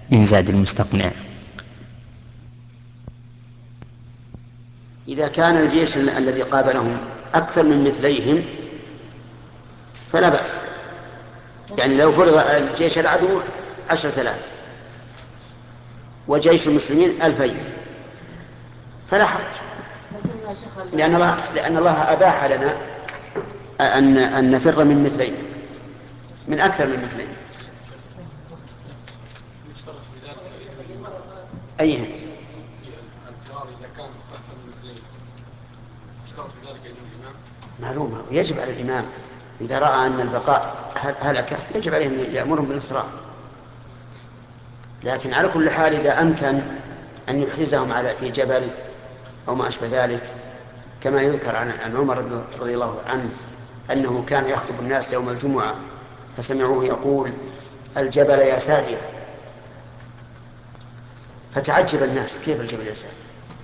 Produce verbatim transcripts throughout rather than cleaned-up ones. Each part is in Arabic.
من زاد المستقنع. إذا كان الجيش الذي قابلهم أكثر من مثليهم فلا بأس. يعني لو فرض الجيش العدو عشرة آلاف وجيش المسلمين ألفين فلا حرج، لأن الله, لأن الله أباح لنا أن, أن نفر من مثلين، من أكثر من مثلين. أيهم؟ معلومة، يجب على الإمام إذا رأى أن البقاء هلكة يجب عليه أن يأمرهم بالإصرار، لكن على كل حال إذا أمكن أن يحرزهم على في جبل أو ما أشبه ذلك، كما يذكر عن عمر رضي الله عنه أنه كان يخطب الناس يوم الجمعة فسمعوه يقول: الجبل يا سارية، فتعجب الناس كيف الجبل يا سارية؟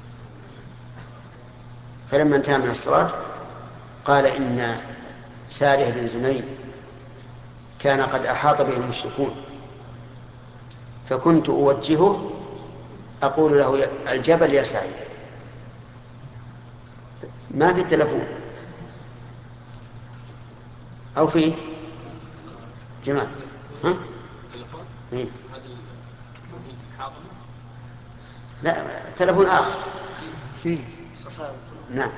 فلما انتهى من الصلاة قال: إن سارية بن زنين كان قد أحاط به المشركون، فكنت أوجهه أقول له: الجبل يا سارية. ما في التلفون أو في جمال؟ ها؟ إيه؟ لا، تلفون آخر. نعم.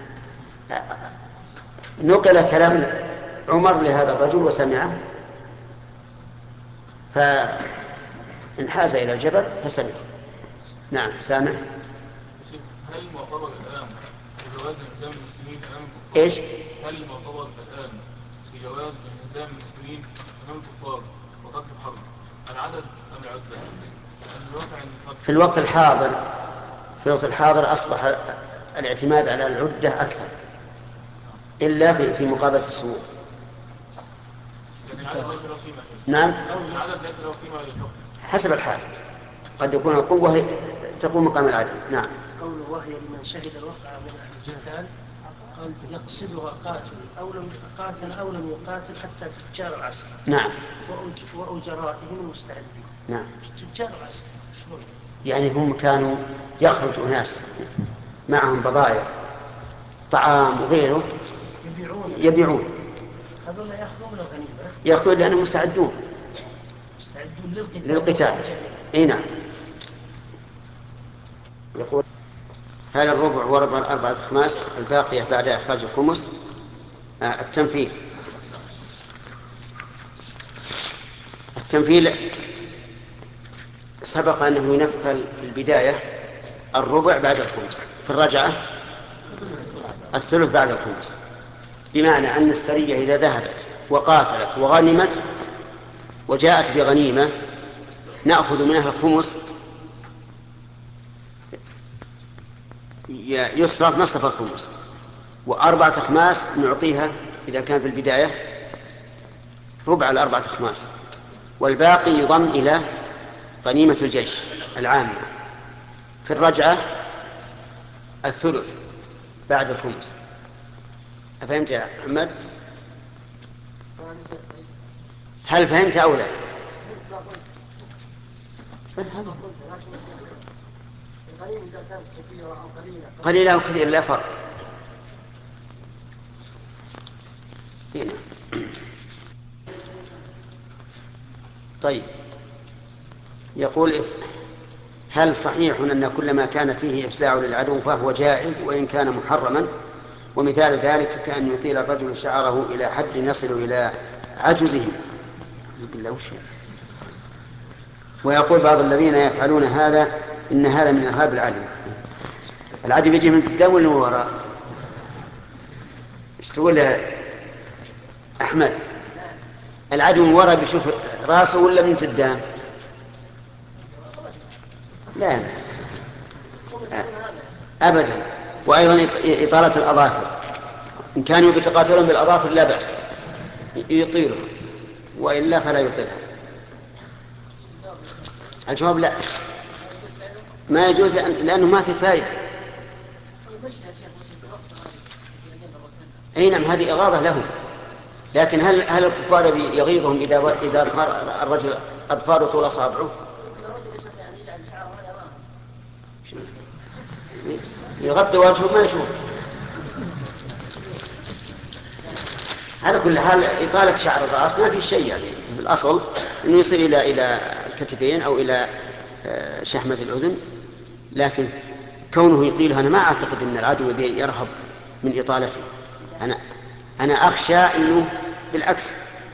نقل كلام عمر لهذا الرجل وسمعه فانحاز إلى الجبل فسمع. نعم سامع. هل المعتبر الآن في جواز التزام المسلمين أمام الكفار؟ إيش؟ هل المعتبر الآن في جواز التزام المسلمين أمام الكفار وقتل الحرب العدد أم العدة؟ في الوقت الحاضر في الوقت الحاضر أصبح الاعتماد على العدة أكثر، إلا في في مقابلة السوق. نعم. العدد ليس له قيمة للحكم حسب الحال، قد يكون القوة تقوم مقام العدد. نعم. قوله وهي لمن شهد الوقعة من أهل القتال، قال يقصدها قاتل أو لم قاتل أو لم يقاتل حتى تجار العسكر. نعم. وأجرائهم المستعدين. نعم. تجار العسكر يعني هم كانوا يخرج أناس معهم بضائع طعام وغيره يبيعون يبيعون هذول يأخذون الغنيمة، يأخذون لأنهم مستعدون مستعدون للقتال, للقتال. اي نعم. يقول: هل الربع وربع أربعة خماس الباقية بعد إخراج الخمس؟ آه التنفيذ التنفيذ سبق أنه ينفل في البداية الربع بعد الخمس، في الرجعة الثلث بعد الخمس، بمعنى أن السرية إذا ذهبت وقاتلت وغنمت وجاءت بغنيمة نأخذ منها الخمس يصرف نصف الخمس، وأربعة أخماس نعطيها إذا كان في البداية ربع الأربعة أخماس، والباقي يضم إلى غنيمة الجيش العامة. في الرجعة الثلث بعد الخمس. أفهمت يا محمد؟ هل فهمت أو لا؟ قليلة أو كثير لا فرق. هنا. طيب، يقول: هل صحيح أن كل ما كان فيه إفزاع للعدو فهو جائز وإن كان محرما؟ ومثال ذلك كأن يطيل الرجل شعره إلى حد يصل إلى عجزه. ويقول بعض الذين يفعلون هذا إن هذا من إرهاب العدو. العدو يجي من قدام ولا من وراء؟ ايش تقول يا أحمد؟ العدو من وراء بيشوف راسه ولا من قدام؟ لا أبدا. وأيضا إطالة الأظافر، إن كانوا يتقاتلون بالأظافر لا بأس يطيلها، وإلا فلا يطيلها. الجواب لا، ما يجوز لأنه ما في فائدة. أي نعم، هذه إغاظة لهم، لكن هل هل الكفار يغيظهم إذا إذا صار الرجل أظفاره طول أصابعه؟ يغطي وجهه ما يشوف. على كل حال إطالة شعر الرأس ما في شيء، يعني في الأصل أنه يصل إلى إلى الكتفين أو إلى شحمة الأذن، لكن كونه يطيلها أنا ما أعتقد أن العدو يرهب من إطالته. أنا أنا أخشى أنه بالعكس.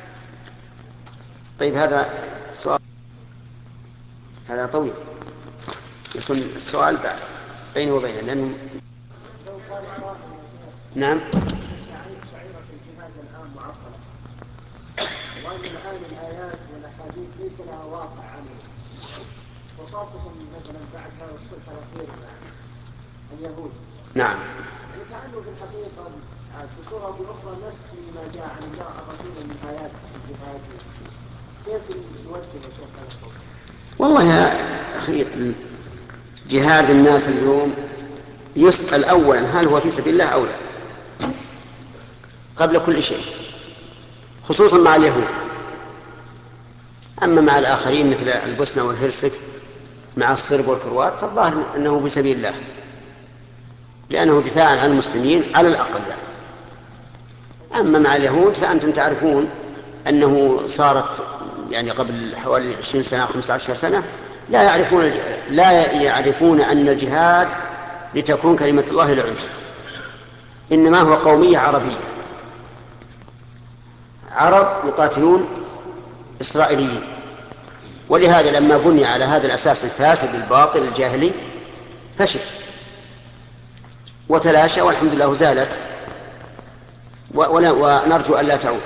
طيب هذا سؤال، هذا طويل، يكون السؤال بعد بينه وبينه لأنه نعم. شعيرة الجهاد الآن معطلة، وأن الآن الآيات والأحاديث ليس لها واقع عملي، وخاصة مثلا بعد هذا الصلح الأخير مع اليهود. نعم. يعني كأنه في الحقيقة بصورة أو بأخرى نسخ لما جاء عن الله الرسول من آيات الجهاد. كيف نوجه يا شيخ هذا القول؟ والله يا أخي، جهاد الناس اليوم يسأل أولا هل هو في سبيل الله أو لا، قبل كل شيء، خصوصا مع اليهود. أما مع الآخرين مثل البوسنة والهرسك مع الصرب والكروات فالظاهر أنه في سبيل الله، لأنه دفاعا عن المسلمين على الأقل يعني. أما مع اليهود فأنتم تعرفون أنه صارت يعني قبل حوالي عشرين سنة خمسة عشر سنة لا يعرفون لا يعرفون أن الجهاد لتكون كلمة الله العليا، إنما هو قومية عربية، عرب يقاتلون إسرائيليين. ولهذا لما بني على هذا الأساس الفاسد الباطل الجاهلي فشل وتلاشى والحمد لله زالت، ونرجو أن لا تعود.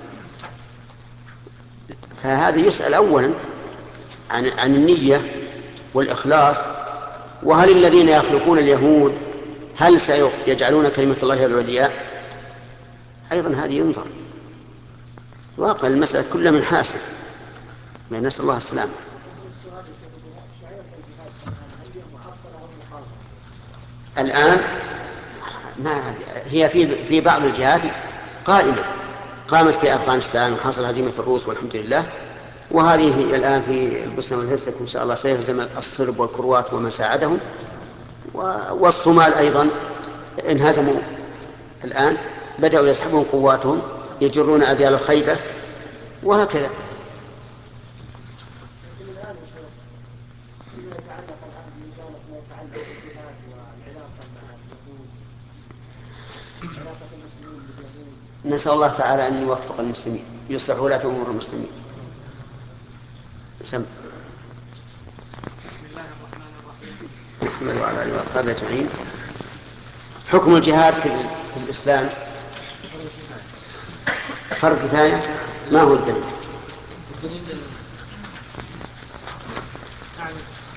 فهذا يسأل أولا عن, عن النية والإخلاص، وهل الذين يخلقون اليهود هل سيجعلون كلمة الله العليا؟ أيضا هذه ينظر، واقع المسألة كلها من حاسب، من نسأل الله السلامة. الآن ما هي في في بعض الجهات قائمة، قامت في أفغانستان وحصل هزيمة الروس والحمد لله، وهذه الآن في البوسنة والهرسك إن شاء الله سيهزم الصرب والكروات ومن ساعدهم، والصومال أيضا انهزموا الآن، بدأوا يسحبون قواتهم يجرون أذيال الخيبة وهكذا. نسأل الله تعالى أن يوفق المسلمين يصلح ولاة أمور المسلمين. سم. بسم الله الرحمن الرحيم. محمد وعلى آله وأصحابه أجمعين. حكم الجهاد في الإسلام فرض كفاية. ما هو الدليل؟ الدليل يعني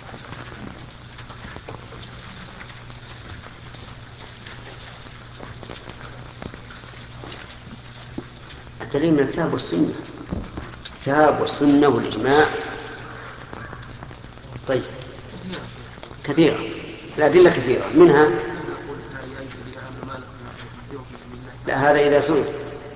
الدليل من الكتاب والسنة، الكتاب والسنة والإجماع. طيب كثيرة، الأدلة كثيرة، منها لا هذا إذا سئل.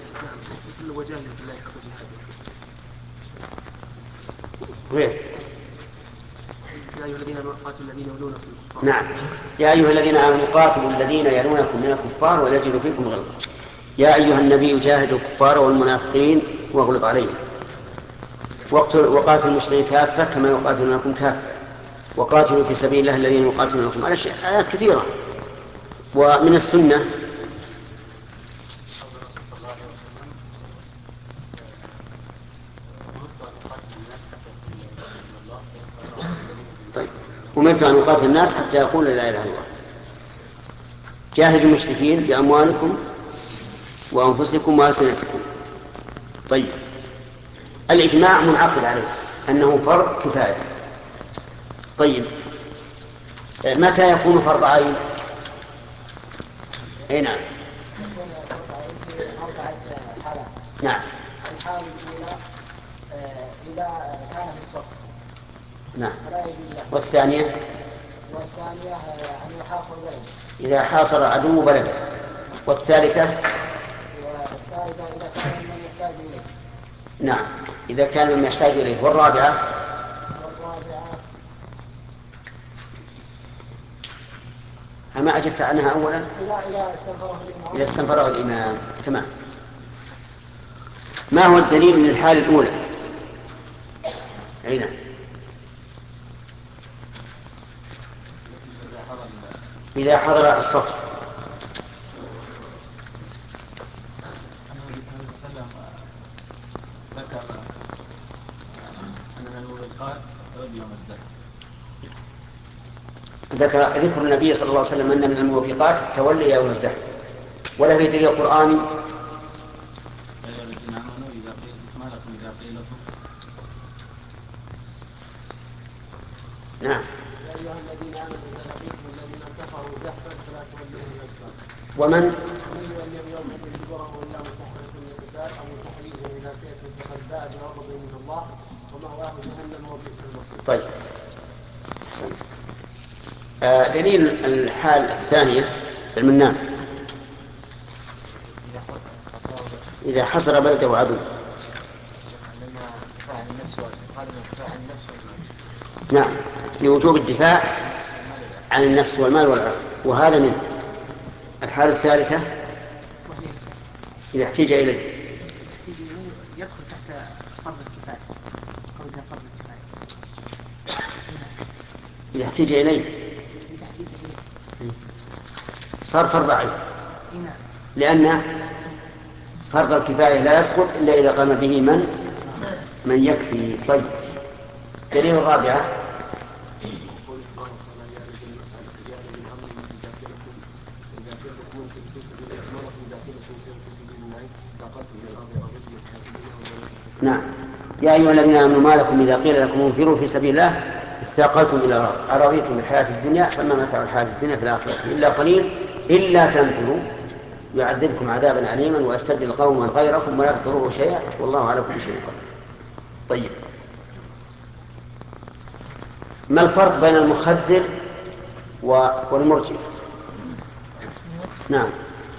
غير يا أيها الذين آمنوا قاتلوا الذين يلونكم من الكفار. نعم، يا أيها الذين آمنوا قاتلوا الذين يلونكم من الكفار وليجدوا فيكم غلظة. يا أيها النبي جاهد الكفار والمنافقين واغلظ عليهم. وقاتلوا المشركين كافة كما يقاتلونكم كافة وقاتلوا في سبيل الله الذين يقاتلونكم. على آيات كثيرة. ومن السنة طيب أمرت أن أقاتل الناس حتى يقول لا إله إلا الله. جاهدوا المشركين بأموالكم وأنفسكم وألسنتكم. طيب الإجماع منعقد عليه أنه فرض كفاية. طيب متى يكون فرض عين؟ أي نعم. نعم. الحالة الأولى إذا كان في الصف. نعم. والثانية والثانية أن يحاصر بلده. إذا حاصر عدو بلده. والثالثة والثالثة إذا كان من يحتاج إليه. نعم إذا كان من يحتاج إليه. والرابعة والرابعة ما أجبت عنها أولا. إذا إذا استنفره الإمام. إذا استنفره الإمام تمام. ما هو الدليل للحال الأولى؟ أين؟ إذا حضر الصف. ذكر أن الموبقات تولي يوم الزحف. ذكر ذكر النبي صلى الله عليه وسلم أن من الموبقات التولي يوم الزحف. ولا في دليل قرآني؟ يا أيها الذين آمنوا إذا قيل ما لكم إذا قيل لكم. نعم. يا أيها الذين آمنوا إذا لقيتم الذين كفروا زحفا فلا تولوهم الأدبار. ومن ومن يوليهم يومئذ دبره إلا متحرفا للقتال أو متحيزا إلى فئة فقد باء بغضب من الله ومأواه جهنم وبئس المصير. طيب أحسن. آه دليل الحال الثانية المنان إذا حصر بلده عدو. نعم لوجوب الدفاع عن النفس والمال والعرض. وهذا من الحالة الثالثة إذا احتاج إليه يدخل تحت فرض الكفاية. قولها فرض الكفاية. إذا احتاج إليه صار فرض عين، لأن فرض الكفاية لا يسقط إلا إذا قام به من من يكفي. طيب دليل الرابعة نعم يا أيها الذين آمنوا ما لكم إذا قيل لكم انفروا في سبيل الله اثاقلتم إلى الأرض أرضيتم بالحياة الدنيا فما متاع الحياة الدنيا في الآخرة إلا قليل إلا تنفروا يعذبكم عذابا أليما ويستبدل قوما غيركم ولا تضروه شيئا والله على كل شيء قدير. طيب ما الفرق بين المخذل والمرجف؟ نعم.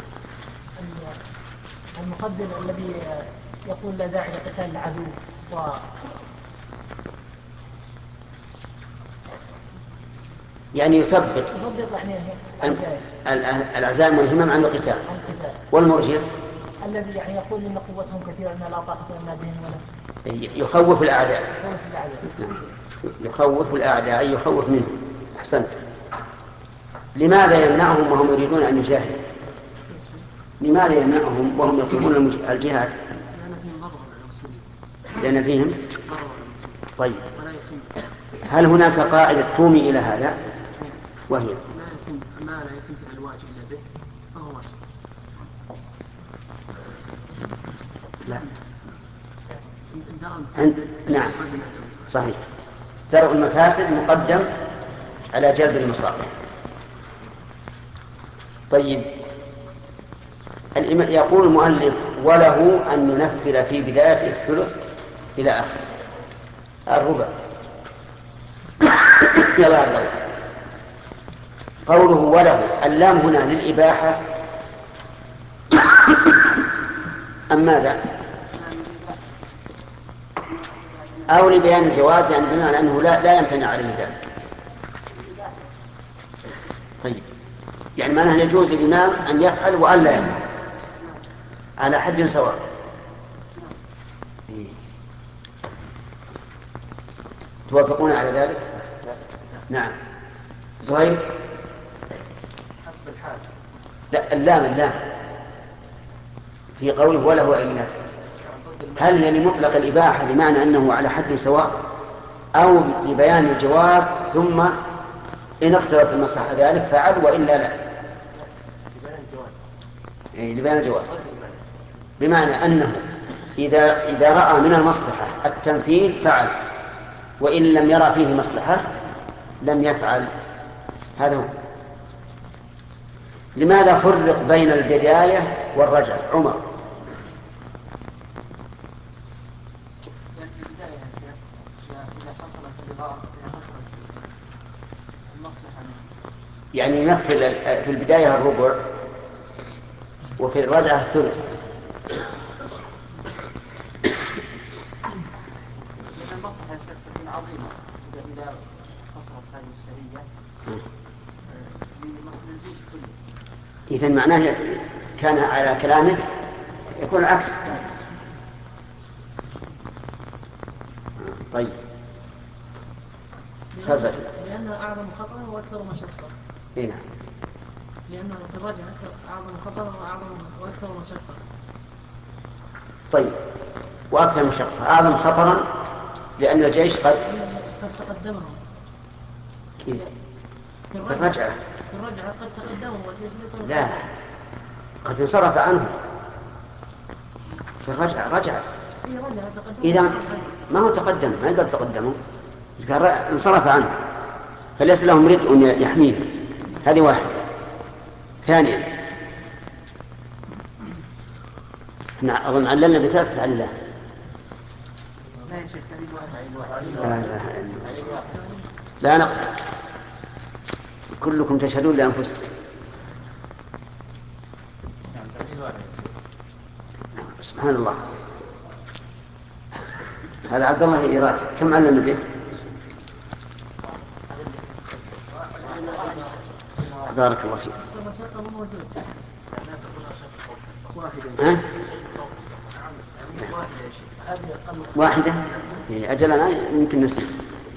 المخذل الذي يقول لا داعي لقتال العدو و يعني يثبت يعني العزائم والهمم عن القتال. والمرجف الذي يعني يقول ان قوتهم كثيره ان لا طاقه لنا بهم ولا يخوف الأعداء. يخوف الأعداء. يخوف الأعداء أي يخوف منهم. أحسنت. لماذا يمنعهم وهم يريدون أن يجاهدوا؟ لماذا يمنعهم وهم يطلبون الجهاد؟ لأن فيهم. طيب هل هناك قاعدة تومي إلى هذا وهي ما لا يتم فعل الواجب إلا به فهو واجب. لا عند... نعم صحيح درء المفاسد مقدم على جلب المصالح. طيب يقول المؤلف وله أن ينفذ في بداية الثلث إلى آخر الربع. يلا عبد الله قوله وله اللام هنا للإباحة أم ماذا؟ أو لبيان الجواز يعني بمعنى أنه لا, لا يمتنع عليه ذلك. طيب يعني معناه يجوز للإمام أن يفعل وأن لا يفعل على حد سواء. توافقون على ذلك؟ نعم. زهير حسب الحال. لا اللام اللام في قوله وله أن ينفذ هل هي لمطلق الإباحة بمعنى أنه على حد سواء أو لبيان الجواز ثم إن اقتضت المصلحة ذلك فعل وإلا لا؟ لبيان الجواز. إيه لبيان الجواز بمعنى أنه إذا إذا رأى من المصلحة التنفيذ فعل وإن لم يرى فيه مصلحة لم يفعل. هذا هو. لماذا فرق بين البداية والرجع؟ عمر يعني ينفذ في البداية الربع وفي الرجعة الثلث. المصلحة تكون عظيمة إذا إذا حصلت هذه السرية إذا معناه كان على كلامك يكون العكس. طيب فزل. لأنه أعظم خطرا وأكثر مشقة. إيه نعم. لأنه في الرجع أعظم خطرا وأعظم وأكثر مشقة. طيب وأكثر مشقة أعظم خطرا لأن الجيش قد قد تقدمهم. كيف؟ في الرجعة. في الرجعة قد تقدمهم والجيش ليس. لا قد انصرف عنهم في الرجعة. رجع إذا ما هو تقدم ما يقدر تقدمه انصرف عنه فليس لهم ردء يحميه. هذه واحدة. ثانيا احنا أظن عللنا بثلاث علة. لا لا لا نقل كلكم تشهدون لأنفسكم. سبحان الله. هذا عبد الله يراجع كم علمنا به؟ بارك الله فيك. ها؟ واحدة أجل أنا يمكن نسيت.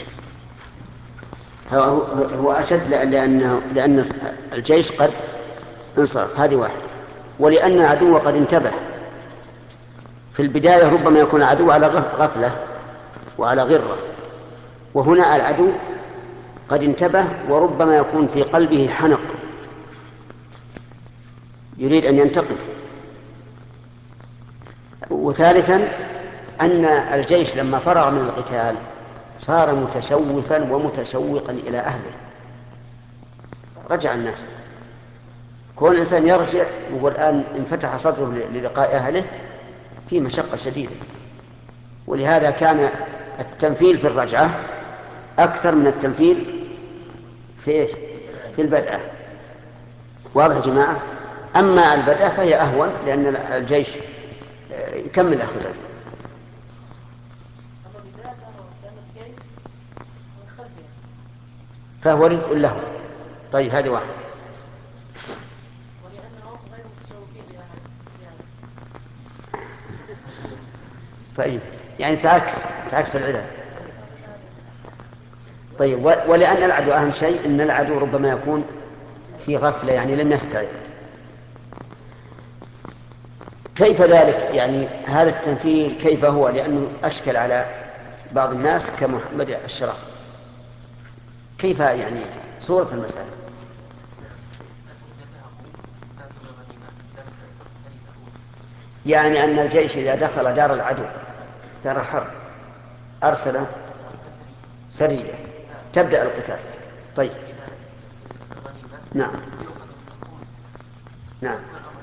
هو, هو أشد لأنه لأن الجيش قد انصرف. هذه واحدة. ولأن العدو قد انتبه. في البداية ربما يكون العدو على غفلة وعلى غرة وهنا العدو قد انتبه وربما يكون في قلبه حنق يريد أن ينتقم. وثالثا أن الجيش لما فرغ من القتال صار متشوفا ومتشوقا إلى أهله. رجع الناس. كون الإنسان يرجع والآن انفتح صدره للقاء أهله في مشقة شديدة. ولهذا كان التنفيل في الرجعة أكثر من التنفيل في إيش؟ في البدء. واضح يا جماعة؟ أما البدء فهي أهون لأن الجيش يكمل أخذ الرجل. فهو رزق له. طيب هذه واحدة. طيب يعني تعكس تعكس العدد. طيب ولأن العدو أهم شيء أن العدو ربما يكون في غفلة يعني لم يستعد. كيف ذلك؟ يعني هذا التنفيذ كيف هو؟ لأنه أشكل على بعض الناس كمحمد الشرف. كيف يعني صورة المسألة؟ يعني أن الجيش إذا دخل دار العدو دار الحرب أرسل سرية تبدأ القتال. طيب نعم نعم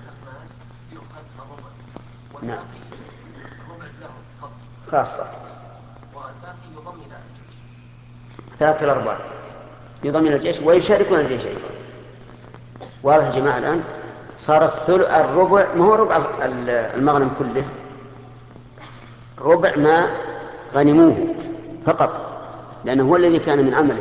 نعم خاصة ثلاثة الأرباع يضمن الجيش ويشاركون الجيش أيضا. واضح يا جماعة؟ الآن صارت الربع ما هو ربع المغنم كله ربع ما غنموه فقط لأنه هو الذي كان من عمله.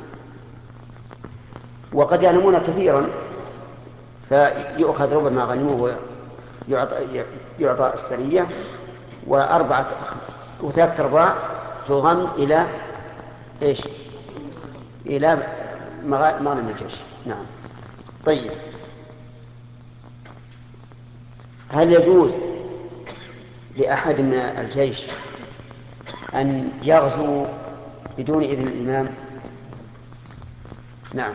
وقد يعلمون كثيرا فيؤخذ ربع ما غنموه ويعطى يعطى السرية وأربعة وثلاثة أرباع تضم إلى إيش؟ إلى مغانم الجيش. نعم. طيب هل يجوز لأحد من الجيش أن يغزو بدون إذن الإمام؟ نعم.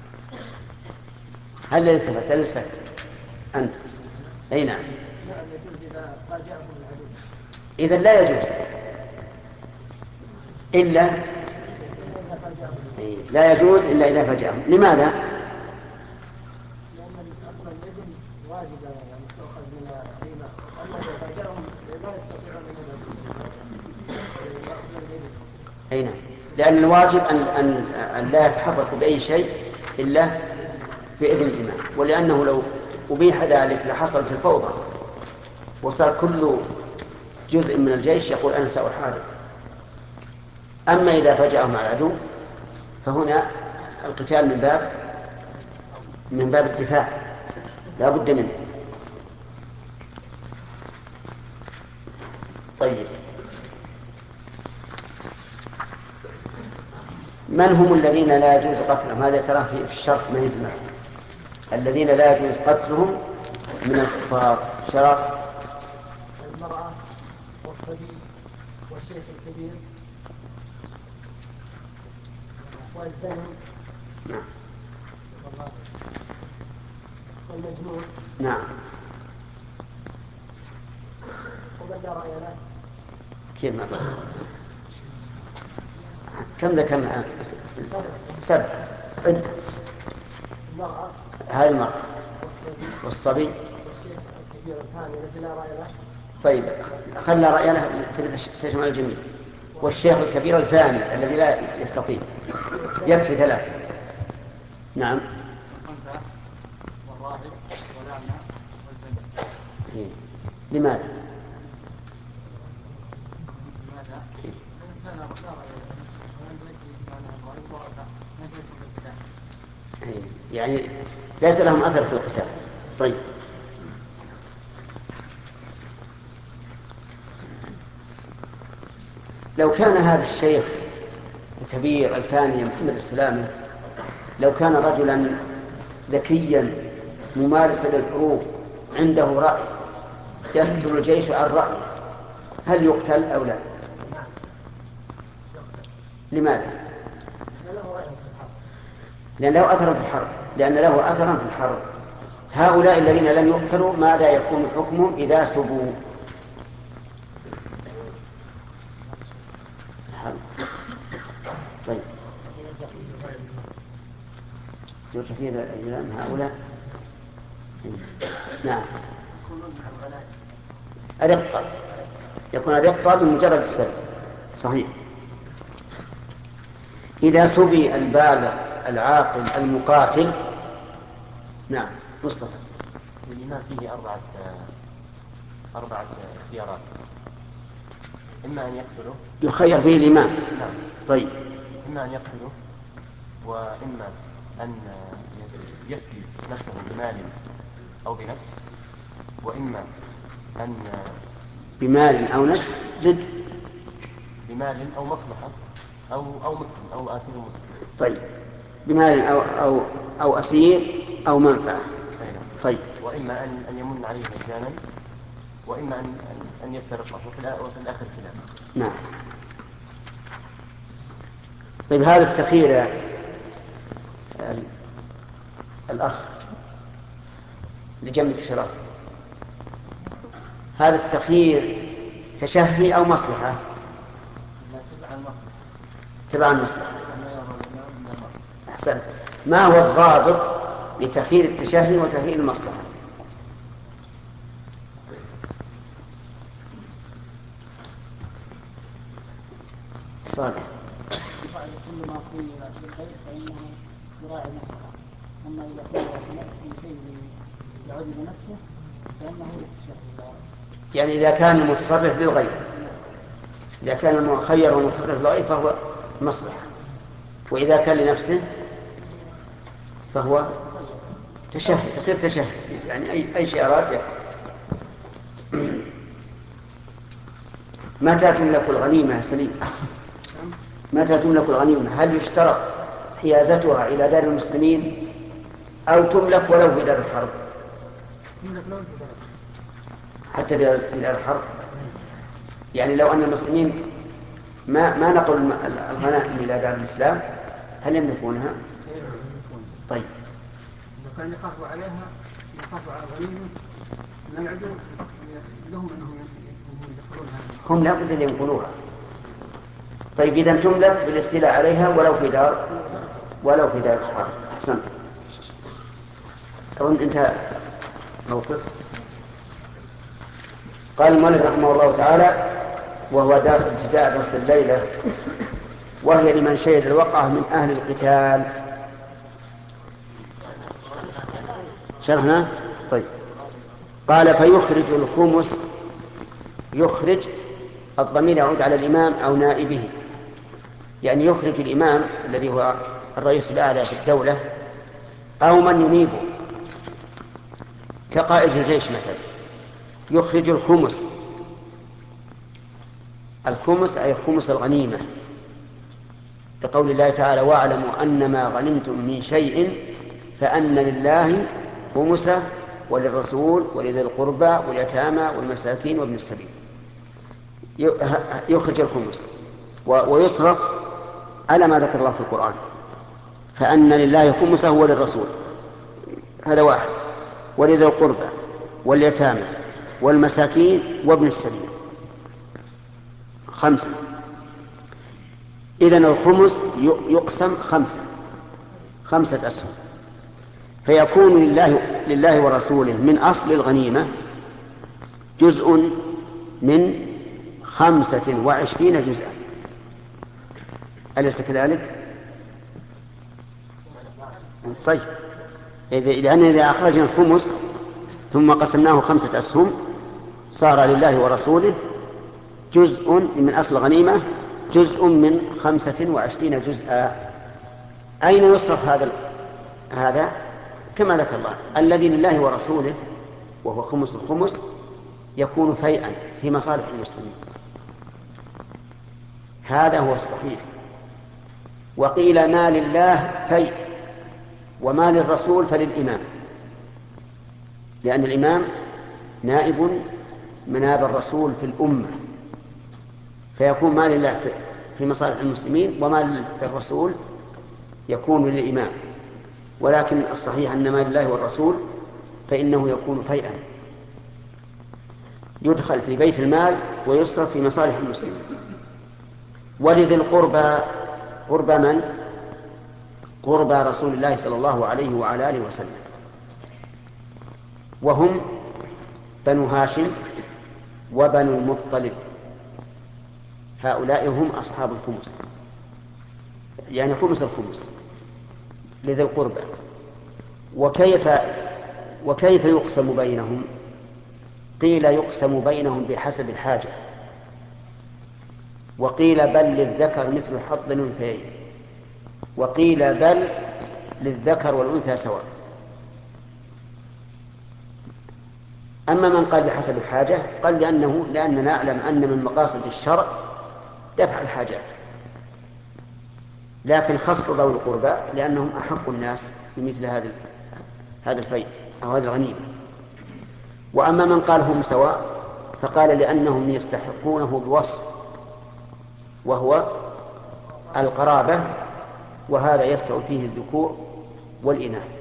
هل التفت هل التفت أنت؟ أي نعم. إذا لا يجوز إلا لا يجوز إلا إذا فجأهم. لماذا؟ أي نعم. لأن الواجب أن, أن, أن لا يتحرك بأي شيء إلا بإذن الإمام. ولأنه لو أبيح ذلك لحصلت الفوضى وصار كل جزء من الجيش يقول أنا سأحارب. أما إذا فجأهم العدو فهنا القتال من باب من باب الدفاع لا بد منه. طيب، من هم الذين لا يجوز قتلهم؟ هذا ترى في الشرح ما يجمع. الذين لا يجوز قتلهم من الكفار شرف: المرأة والصبي والشيخ الكبير والزاني نعم والمجنون نعم. ومن لا رأي له. كيف ما بقى؟ كم ذكرنا؟ سبع. عد. المرأة هذه المرأة والصبي والصبي والشيخ الكبير الثاني الذي لا رأي له. طيب، خلنا رأينا تشمل الجميع. والشيخ الكبير الفاني الذي لا يستطيع، يكفي ثلاثة. نعم. الخنثى والراهب والأعمى والزاني. إيه. لماذا؟ لماذا؟ لأن كان لا رأي له ولم يجد معنى الغائب ورفع ما يجد في القتال. إيه. يعني ليس لهم أثر في القتال. طيب، لو كان هذا الشيخ الكبير الفاني محمد السلامي لو كان رجلا ذكيا ممارسا للحروب عنده رأي يصدر الجيش عن رأيه، هل يقتل أو لا؟ لماذا؟ لأن له أثرا في الحرب لأن له أثرا في الحرب. هؤلاء الذين لم يقتلوا ماذا يكون حكمهم إذا سبوا؟ طيب، يرجع في إلى هؤلاء. نعم. أرقة، يكون أرقة بمجرد السبب. صحيح. إذا سبي البالغ العاقل المقاتل. نعم مصطفى. الإمام فيه أربعة أربعة اختيارات: إما أن يقتله. يخير فيه الإمام. نعم. طيب. إما أن يقتله، وإما أن يفتي نفسه بمال أو بنفس، وإما أن بمال أو نفس زد بمال أو مصلحة أو أو مسلم أو أسير مسلم. طيب، بمال أو أو أو أسير أو منفعة. طيب. وإما أن أن يمن عليه مجانا، وإما أن أن يسترقه، وفي الآخر خلاف. نعم. طيب، هذا التخيير يا الأخ لجنبك شرف، هذا التخيير تشهي أو مصلحة؟ تبع المصلحة. تبع المصلحة. أحسن. ما هو الضابط لتخيير التشهي وتخيير المصلحة؟ صالح. كل ما فيه الخير فإنه يراعي المصلحة، أما إذا كان في شيء يعود بنفسه فإنه يتشهد. يعني إذا كان المتصرف للغير، إذا كان المخير والمتصرف للغير فهو مصلحة، وإذا كان لنفسه فهو تشهد. تخير تشهد يعني أي أي شيء أراد يفعل. متى تملك الغنيمة يا سليم؟ متى تملك الغنيمة؟ هل يشترط حيازتها إلى دار المسلمين أو تملك ولو في دار الحرب؟ حتى في دار الحرب. يعني لو أن المسلمين ما ما نقلوا الغنائم إلى دار الإسلام هل يملكونها؟ طيب. لو كان يخافوا عليها يخافوا على الغنيمة منعدوا لهم أنهم يدخلونها. هم لا بد أن ينقلوها. طيب، إذا تملك بالاستيلاء عليها ولو في دار ولو في دار الحرب. أحسنت. أظن انتهى موقف. قال المؤلف رحمه الله تعالى: وهو دار ابتداء درس الليلة، وهي لمن شهد الوقعة من أهل القتال. شرحنا. طيب. قال: فيخرج الخمس. يخرج الضمير يعود على الإمام أو نائبه، يعني يخرج الإمام الذي هو الرئيس الأعلى في الدولة أو من ينيبه كقائد الجيش مثلا يخرج الخمس. الخمس أي خمس الغنيمة، لقول الله تعالى: واعلموا أنما غنمتم من شيء فأن لله خمسه وللرسول ولذي القربى واليتامى والمساكين وابن السبيل. يخرج الخمس ويصرف على ما ذكر الله في القرآن، فأن لله خمسه وللرسول، هذا واحد، ولذي القربى واليتامى والمساكين وابن السبيل، خمسة. إذن الخمس يقسم خمسة خمسة أسهم، فيكون لله, لله ورسوله من أصل الغنيمة جزء من خمسة وعشرين جزءا، أليس كذلك؟ طيب، لأن إذا أخرجنا الخمس ثم قسمناه خمسة أسهم صار لله ورسوله جزء من أصل الغنيمة جزء من خمسة وعشرين جزءا. أين يصرف هذا هذا؟ كما ذكر الله: الذي لله ورسوله وهو خمس الخمس يكون فيئا في مصالح المسلمين، هذا هو الصحيح. وقيل ما لله فيء وما للرسول فللإمام، لأن الإمام نائب مناب الرسول في الأمة، فيكون ما لله في مصالح المسلمين وما للرسول يكون للإمام. ولكن الصحيح أن ما لله والرسول فإنه يكون فيئا يدخل في بيت المال ويصرف في مصالح المسلمين. ولذي القربى، قربى من؟ قربى رسول الله صلى الله عليه وعلى آله وسلم، وهم بنو هاشم وبنو المطلب، هؤلاء هم أصحاب الخمس، يعني خمس الخمس لذي القربى. وكيف وكيف يقسم بينهم؟ قيل يقسم بينهم بحسب الحاجة، وقيل بل للذكر مثل حظ الأنثيين، وقيل بل للذكر والأنثى سواء. أما من قال بحسب الحاجة قال لأنه لأننا نعلم أن من مقاصد الشرع دفع الحاجات، لكن خص ذوي القربى لأنهم أحق الناس بمثل هذا هذا الفيء أو هذا الغنيمة. وأما من قال هم سواء فقال لأنهم يستحقونه بوصف وهو القرابة، وهذا يستوي فيه الذكور والإناث،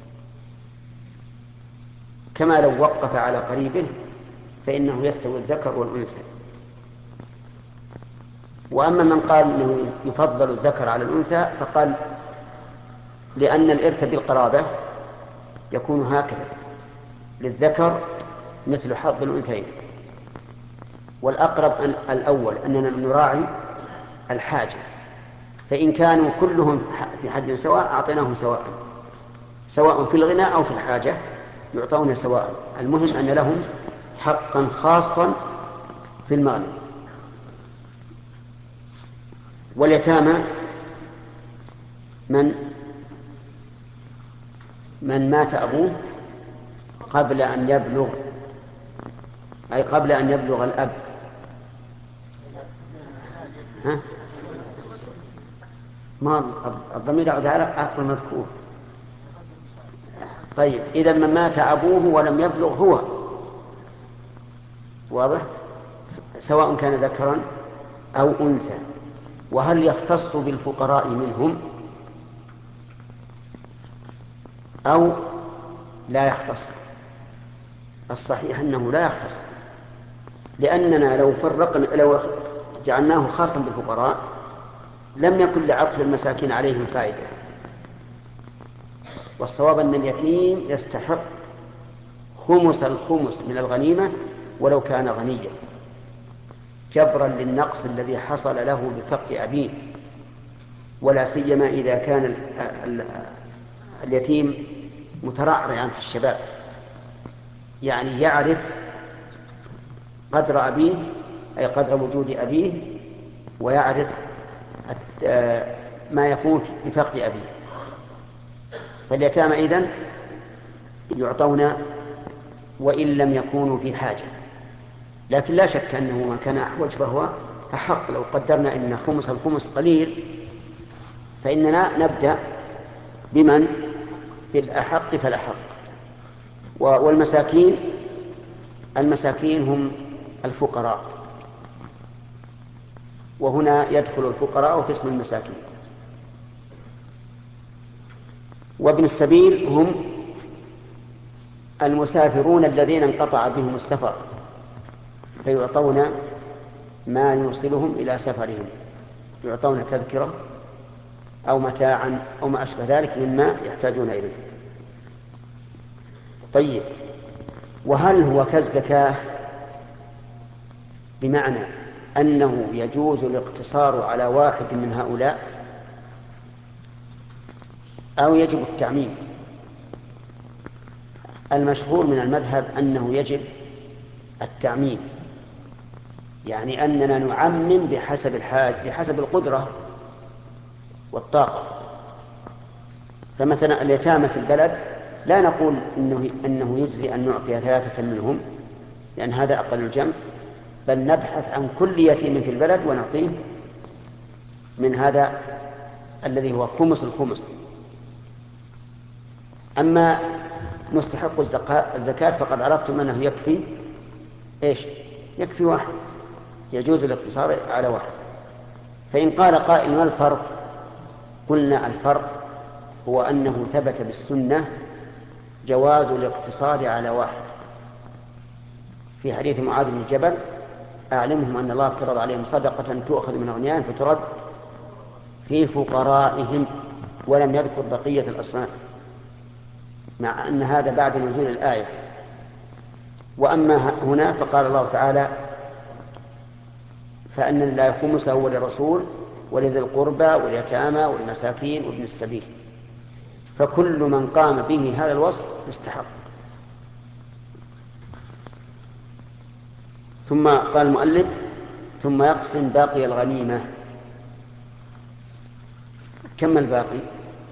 كما لو وقف على قريبه فإنه يستوي الذكر والأنثى. وأما من قال أنه يفضل الذكر على الأنثى فقال لأن الإرث بالقرابة يكون هكذا: للذكر مثل حظ الأنثيين. والأقرب الأول أننا نراعي الحاجة، فإن كانوا كلهم في حد سواء أعطيناهم سواء، سواء في الغنى أو في الحاجة يعطون سواء، المهم أن لهم حقا خاصا في المغنم. واليتامى من من مات أبوه قبل أن يبلغ، أي قبل أن يبلغ الأب. ها؟ ما الضمير يعود على عقل المذكور. طيب، إذا من مات أبوه ولم يبلغ هو، واضح؟ سواء كان ذكرا أو أنثى. وهل يختص بالفقراء منهم أو لا يختص؟ الصحيح أنه لا يختص، لأننا لو فرقنا لو جعلناه خاصا بالفقراء لم يكن لعطف المساكين عليهم فائدة. والصواب أن اليتيم يستحق خمس الخمس من الغنيمة ولو كان غنيا، جبرا للنقص الذي حصل له بفقد أبيه، ولا سيما إذا كان ال ال اليتيم مترعرعا في الشباب، يعني يعرف قدر أبيه أي قدر وجود أبيه، ويعرف ما يفوت بفقد أبيه. فاليتامى إذن يعطون وإن لم يكونوا في حاجة، لكن لا شك أنه من كان أحوج فهو أحق. لو قدرنا أن خمس الخمس قليل فإننا نبدأ بمن بالأحق فالأحق. والمساكين المساكين هم الفقراء، وهنا يدخل الفقراء في اسم المساكين. وابن السبيل هم المسافرون الذين انقطع بهم السفر فيعطون ما يوصلهم إلى سفرهم، يعطون تذكرة أو متاعا أو ما أشبه ذلك مما يحتاجون إليه. طيب، وهل هو كالزكاة بمعنى أنه يجوز الاقتصار على واحد من هؤلاء أو يجب التعميم؟ المشهور من المذهب أنه يجب التعميم، يعني أننا نعمم بحسب الحاج بحسب القدرة والطاقة. فمثلا اليتامى في البلد لا نقول إنه, إنه يجزي أن نعطي ثلاثة منهم لأن هذا أقل الجمع، بل نبحث عن كل يتيم في البلد ونعطيه من هذا الذي هو خمس الخمس. أما مستحق الزكاة فقد عرفتم أنه يكفي إيش؟ يكفي واحد، يجوز الاقتصار على واحد. فإن قال قائل ما الفرق؟ قلنا الفرق هو أنه ثبت بالسنة جواز الاقتصار على واحد في حديث معاذ بن جبل: أعلمهم أن الله افترض عليهم صدقة تؤخذ من أغنيائهم فترد في فقرائهم، ولم يذكر بقية الأصناف، مع أن هذا بعد نزول الآية. وأما هنا فقال الله تعالى: فأن لله خمسه وللرسول ولذي القربى واليتامى والمساكين وابن السبيل. فكل من قام به هذا الوصف استحق. ثم قال المؤلف: ثم يقسم باقي الغنيمة. كم الباقي؟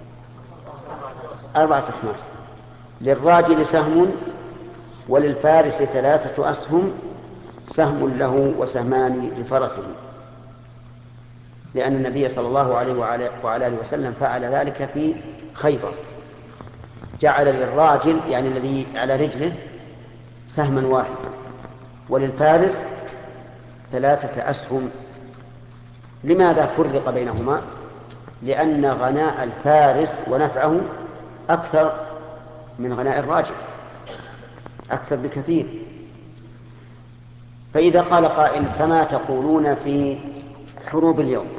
أربعة أخماس. للراجل سهم وللفارس ثلاثة أسهم، سهم له وسهمان لفرسه، لأن النبي صلى الله عليه وعلى آله وسلم فعل ذلك في خيبر، جعل للراجل يعني الذي على رجله سهما واحدا، وللفارس ثلاثة أسهم. لماذا فرق بينهما؟ لأن غناء الفارس ونفعه أكثر من غناء الراجل، أكثر بكثير. فإذا قال قائل: فما تقولون في حروب اليوم؟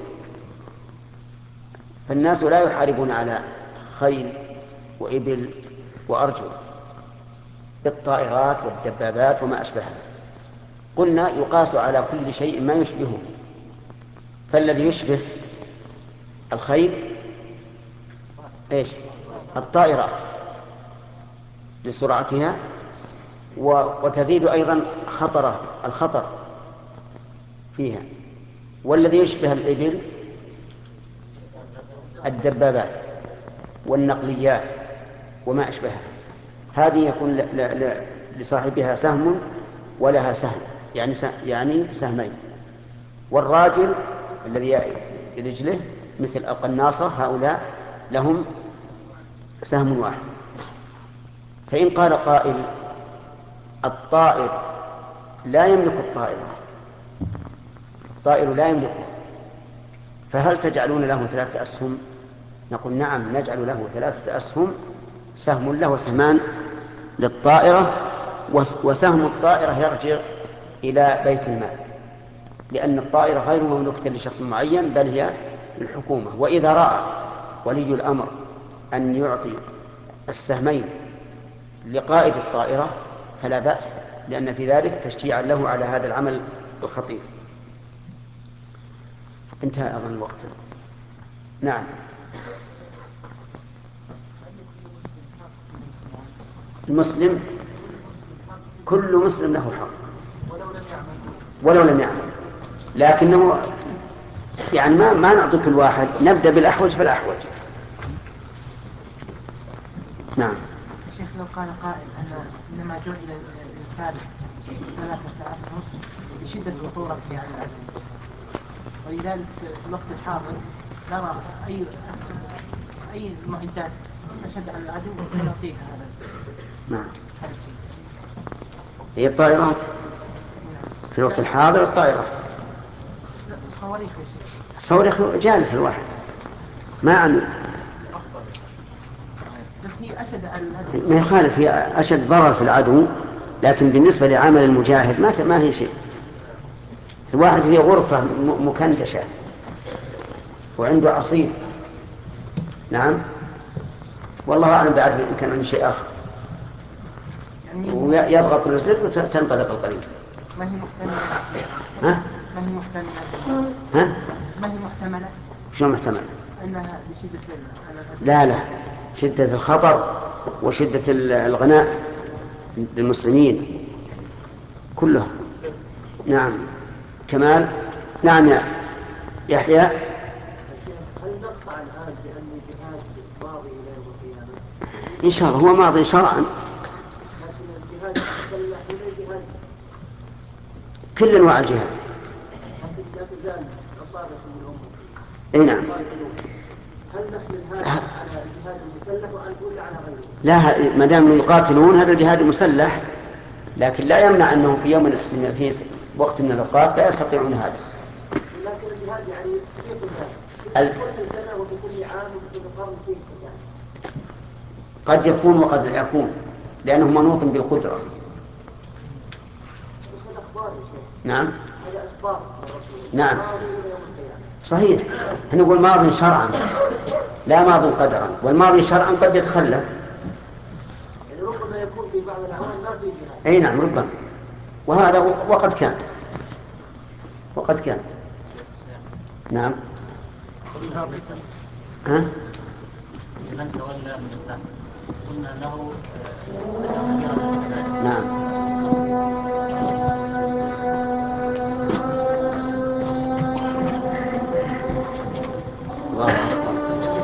فالناس لا يحاربون على خيل وإبل وأرجل، بالطائرات والدبابات وما أشبهها. قلنا يقاس على كل شيء ما يشبهه، فالذي يشبه الخيل إيش؟ الطائرات لسرعتها، وتزيد أيضا خطر الخطر فيها. والذي يشبه الإبل الدبابات والنقليات وما أشبهها. هذه يكون لصاحبها سهم ولها سهم، يعني يعني سهمين. والراجل الذي رجله مثل القناصة هؤلاء لهم سهم واحد. فإن قال قائل: الطائر لا يملك الطائرة، الطائر لا يملكه، فهل تجعلون له ثلاثة أسهم؟ نقول: نعم، نجعل له ثلاثة أسهم، سهم له وسهمان للطائرة، وسهم الطائرة يرجع إلى بيت المال، لأن الطائرة غير مملوكة لشخص معين بل هي الحكومة. وإذا رأى ولي الأمر أن يعطي السهمين لقائد الطائرة فلا بأس، لأن في ذلك تشجيعا له على هذا العمل الخطير. انتهى أظن الوقت. نعم. المسلم كل مسلم له حق ولو لم يعمل، لكنه يعني ما ما نعطي كل واحد، نبدأ بالأحوج فالأحوج. نعم. شيخ لو قال قائل أن إنما جعل الفارس ثلاثة أشهر لشدة خطورتها على العدو، ولذلك في الوقت الحاضر نرى أي أي معدات أشد على العدو ونعطيها هذا. نعم. هي الطائرات في الوقت الحاضر، الطائرات الصواريخ الصواريخ جالس الواحد ما عمل، بس هي أشد على العدو. ما يخالف، هي أشد ضرر في العدو، لكن بالنسبة لعمل المجاهد ما ما هي شيء. الواحد في غرفة مكندشة وعنده عصير، نعم، والله أعلم بعد إن كان عنده شيء آخر، ويضغط الزر وتنطلق القضية. ما هي محتملة؟ ها؟ ما هي محتملة؟ ها؟ ما هي محتملة؟ شو محتمل؟ أنها بشدة لا لا، شدة الخطر وشدة الغناء للمسلمين كلها. نعم. كمال. نعم يا يحيى. هل نقطع الآن بأن الجهاد ماضي إلى يوم القيامة؟ إن شاء الله هو ماضي شرعا. لكن الجهاد المسلح ولا الجهاد كل أنواع الجهاد. لا تزال عصابة من أمة. أي نعم. هل نحمل هذا على الجهاد المسلح وأن نقول على غيره؟ لا، ما دام يقاتلون هذا الجهاد المسلح، لكن لا يمنع أنه في يوم في وقت من الأوقات لا يستطيعون هذا. لكن الجهاد يعني في ال... كل سنة وفي كل عام وفي كل قرن فيه يعني. قد يكون وقد لا يكون، لأنه منوط بالقدرة. هذا أخبار يا شيخ. نعم. هذا أخبار. نعم. ماضي إلى يوم القيامة. صحيح، نقول ماضي شرعا لا ماضي قدرا، والماضي شرعا قد يتخلف. يعني ربما يكون في بعض الأعوام ما في جهاد. أي نعم ربما، وهذا وقد كان وقد كان. نعم. ها؟ من تولى من الزحف قلنا له نعم. الله أكبر.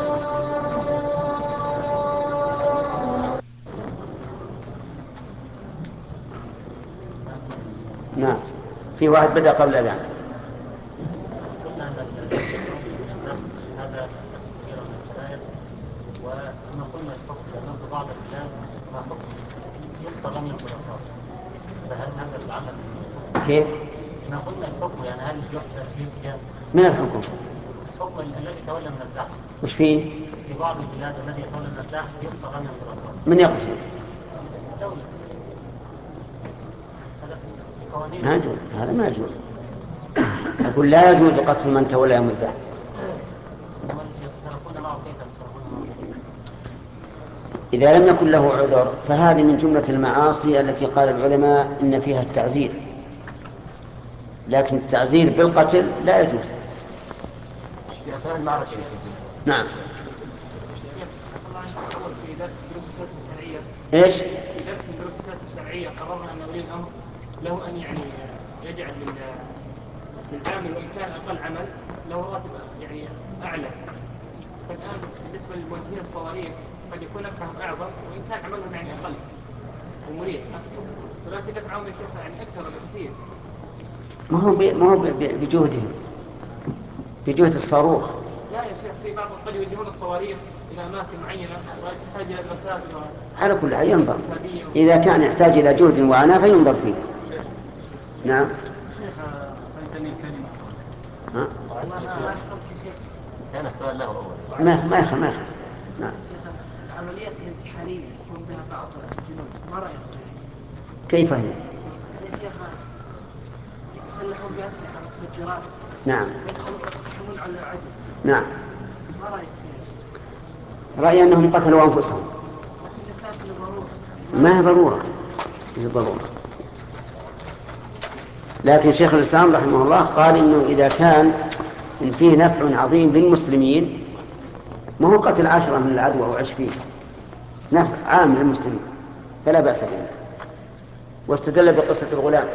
نعم. في واحد بدأ قبل الأذان. قلنا أن هذا كثير من الشرائع، وكما قلنا الحكم لأنه في بعض البلاد ما حكم يقطع رمي بالرصاص، فهل هذا العمل كيف؟ ما قلنا الحكم يعني هل يحدث يسجن؟ من الحكم؟ الحكم الذي تولى من الزحف. وش فيه؟ في بعض البلاد الذي يتولى من الزحف يقطع رمي بالرصاص. من يقتل؟ دولة. ما يجوز، هذا ما يجوز. أقول لا يجوز قتل من تولى يوم الزحف. إذا لم يكن له عذر فهذه من جملة المعاصي التي قال العلماء إن فيها التعزير، لكن التعزير بالقتل لا يجوز. نعم. في درس دروس السياسة الشرعية. إيش؟ في درس من دروس السياسة الشرعية قررنا أن ولي الأمر له أن يعني يجعل للعامل وإن كان أقل عمل له راتب يعني أعلى. فالآن بالنسبة للموجهين الصواريخ قد يكون نفعهم أعظم وإن كان عملهم يعني أقل ومريح أكثر، ولكن نفعهم يا شيخ يعني أكثر بكثير. ما هو ما هو بجهدهم، بجهد الصاروخ. لا يا شيخ، في بعضهم قد يوجهون الصواريخ إلى أماكن معينة وتحتاج إلى مسافة. على كل حال ينظر، إذا كان يحتاج إلى جهد وعناء فينظر فيه. نعم. شيخ فايتني كلمة. ها؟ كان السؤال له أول. ما ما يخل ما يخل. نعم. العمليات الانتحارية يكون بها بعض الجنود، ما رأيك؟ كيف هي؟ يتسلحون بأسلحة متفجرات. نعم. يدخلون على العدو. نعم. ما رأيك؟ رأيي أنهم قتلوا أنفسهم. ما هي ضرورة، هي ضرورة. لكن شيخ الإسلام رحمه الله قال إنه إذا كان إن فيه نفع عظيم للمسلمين ما هو قتل عشرة من العدو أو عشرين، نفع عام للمسلمين فلا بأس به. واستدل بقصة الغلام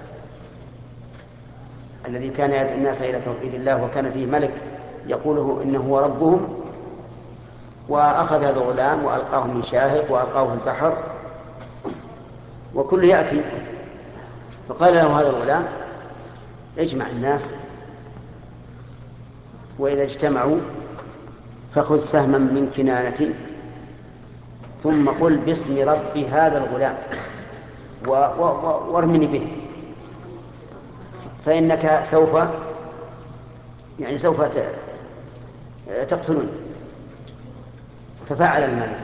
الذي كان يدعو الناس إلى توحيد الله وكان فيه ملك يقوله إنه هو ربهم وأخذ هذا الغلام وألقاه من شاهق وألقاه في البحر وكل يأتي، فقال له هذا الغلام اجمع الناس وإذا اجتمعوا فخذ سهما من كنانة ثم قل باسم رب هذا الغلام وارمني به فإنك سوف يعني سوف تقتلني. ففعل الملك،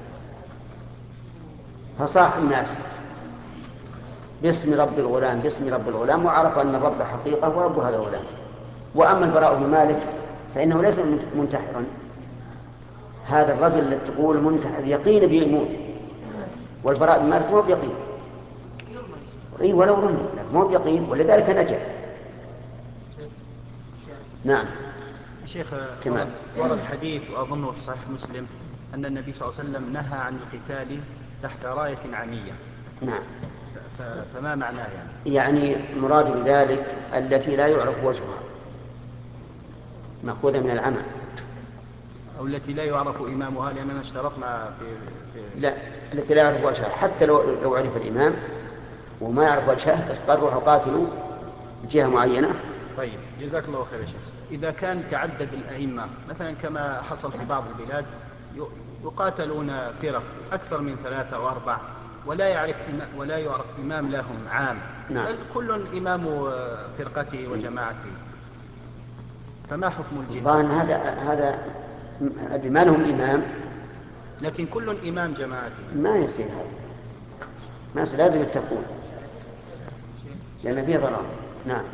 فصاح الناس باسم رب الغلام باسم رب الغلام، وعرف أن الرب حقيقة ورب هذا الغلام. وأما البراء بن مالك فإنه ليس منتحرا، هذا الرجل الذي تقول منتحر يقين بيموت، والبراء بن مالك مو بيقين، اي ولو رمي مو بيقين، ولذلك نجا. نعم. شيخ كمان ورد حديث وأظنه في صحيح مسلم أن النبي صلى الله عليه وسلم نهى عن القتال تحت راية عامية. نعم. فما معناه يعني؟ يعني مراد بذلك التي لا يعرف وجهها، مأخوذة من العمى، أو التي لا يعرف إمامها، لأننا اشترطنا في, في لا التي لا يعرف وجهها، حتى لو لو عرف الإمام وما يعرف وجهه بس قال روحوا قاتلوا جهة معينة. طيب جزاك الله خير يا شيخ. إذا كان تعدد الأئمة مثلا كما حصل في بعض البلاد يقاتلون فرق أكثر من ثلاثة أو أربع ولا يعرف ولا يعرف إمام لهم عام، نعم. بل كل إمام فرقته وجماعته، فما حكم الجهاد؟ هذا هذا ما لهم إمام لكن كل إمام جماعته ما يصير، هذا ما يصير، لازم يتقون لأن فيه ضرر. نعم.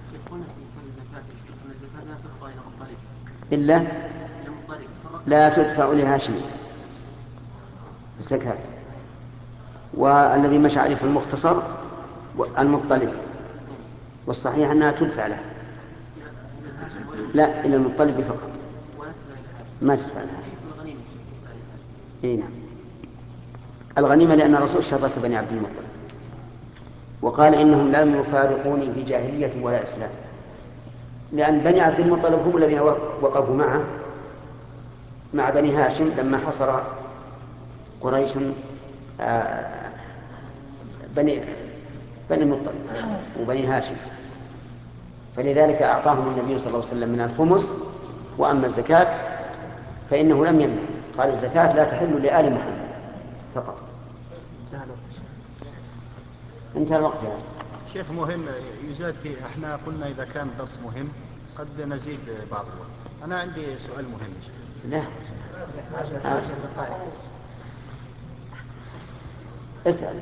إلا لا تدفع لهاشم الزكاة، والذي مشى عليه في المختصر المطلب، والصحيح أنها تدفع له، لا إلى المطلب فقط ما تدفع لها. إيه نعم. الغنيمة لأن الرسول شرك بني عبد المطلب وقال إنهم لم يفارقوني في جاهلية ولا إسلام، لأن بني عبد المطلب هم الذين وقفوا معه مع بني هاشم لما حصر قريش بني بني المطلب وبني هاشم، فلذلك أعطاهم النبي صلى الله عليه وسلم من الخمس. وأما الزكاة فإنه لم يمنع، قال الزكاة لا تحل لآل محمد فقط. انتهى الوقت يعني. شيخ مهم يزاد فيه، احنا قلنا إذا كان درس مهم قد نزيد بعض الوقت. أنا عندي سؤال مهم يا شيخ. لا اسأل.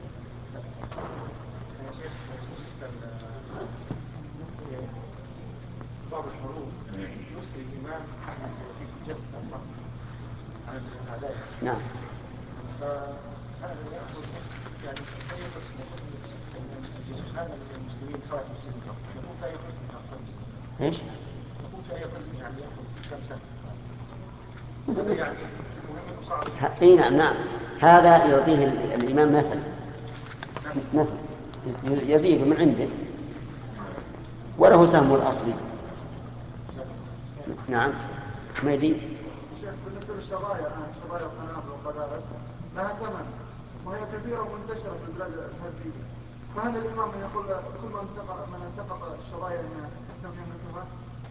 بعض الحروب يرسل الإمام يجسد عن الأعداء. نعم. فهذا يأخذ يعني أي قسم الجيش هذا المسلمين سواء المسلمين يكون في أي قسم يحصل. إيش؟ يكون في أي قسم يعني يأخذ كم سنة. هذا يعني مهمة صعبة. اي نعم نعم. هذا يعطيه الإمام مثل مثل يزيد من عنده وله سهم الأصلي. نعم. ما يدي. بالنسبة للشظايا الآن شظايا القنابل والقذائف لها ثمن وهي كثيرة منتشرة في البلاد الهزية، فهل الإمام يقول كل من انتقط من انتقط الشظايا أن يحكم مثلها؟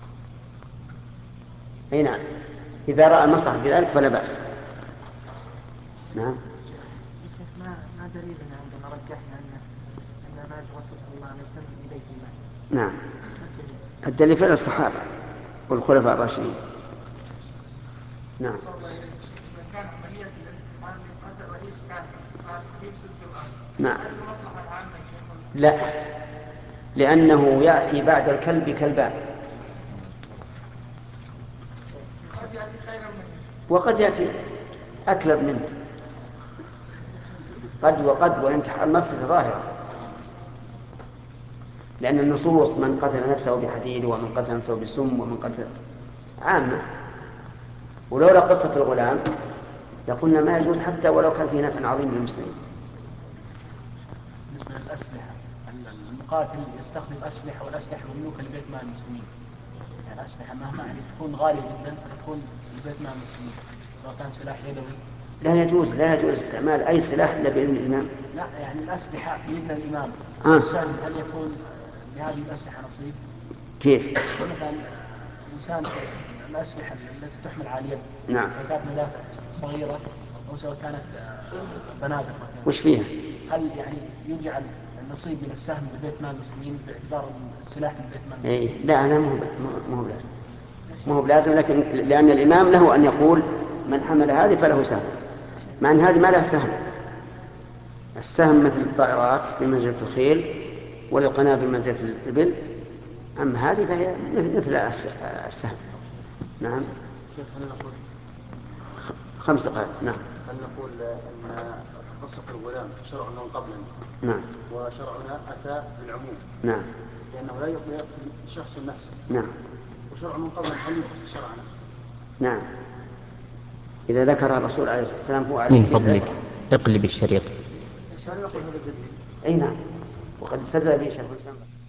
اي نعم، إذا رأى المصلحة بذلك فلا بأس. نعم. ما ما دليلنا عندما رجحنا أن أن مال الرسول صلى الله عليه وسلم في بيت المال؟ نعم. الدليل فعل الصحابة والخلفاء الراشدين. نعم. كان عملية الانتقال من قتل رئيس كان يفسد في الأرض. نعم. هل المصلحة العامة لا، لأنه يأتي بعد الكلب كلبان، قد يأتي خيرا منه وقد يأتي أكلب منه، قد وقد، والانتحار مفسدة ظاهرة، لأن النصوص من قتل نفسه بحديد ومن قتل نفسه بسم ومن قتل عامة. ولولا قصة الغلام لقلنا ما يجوز حتى ولو كان فيه نفع عظيم للمسلمين. بالنسبة للأسلحة، المقاتل يستخدم أسلحة والأسلحة مملوكة لبيت مال المسلمين، يعني الأسلحة مهما يعني تكون غالية جدا فتكون لبيت مال المسلمين، سواء كان سلاح يدوي. لا يجوز لا يجوز استعمال أي سلاح إلا بإذن الإمام. لا يعني الأسلحة بإذن الإمام. آه. السلم هل يكون بهذه الأسلحة نصيب؟ كيف؟ مثلا إنسان الأسلحة التي تحمل على اليد. نعم. سواء كانت مدافع صغيرة أو سواء كانت بنادق مثلا. وش فيها؟ هل يعني يجعل النصيب من السهم ببيت مال المسلمين باعتبار السلاح من بيت مال المسلمين؟ إيه لا لا مو مو بلازم مو بلازم لكن لأن الإمام له أن يقول من حمل هذه فله سهم، مع أن هذه ما لها سهم. السهم مثل الطائرات بمنزلة الخيل والقنابل بمنزلة الإبل، أما هذه فهي مثل السهم. نعم. شيخ هل نقول خمس دقائق. نعم. هل نقول أن قصة الغلام شرع من قبلنا؟ نعم. وشرعنا أتى بالعموم. نعم. لأنه لا يقتل شخص نفسه. نعم. وشرع من قبلنا هل يخص شرعنا؟ نعم. إذا ذكر الرسول عليه الصلاة والسلام فهو على من سبيل فضلك الذكر. اقلب الشريط. هل نقول هذا الدليل؟ أي نعم. وقد استدل به شيخ الإسلام.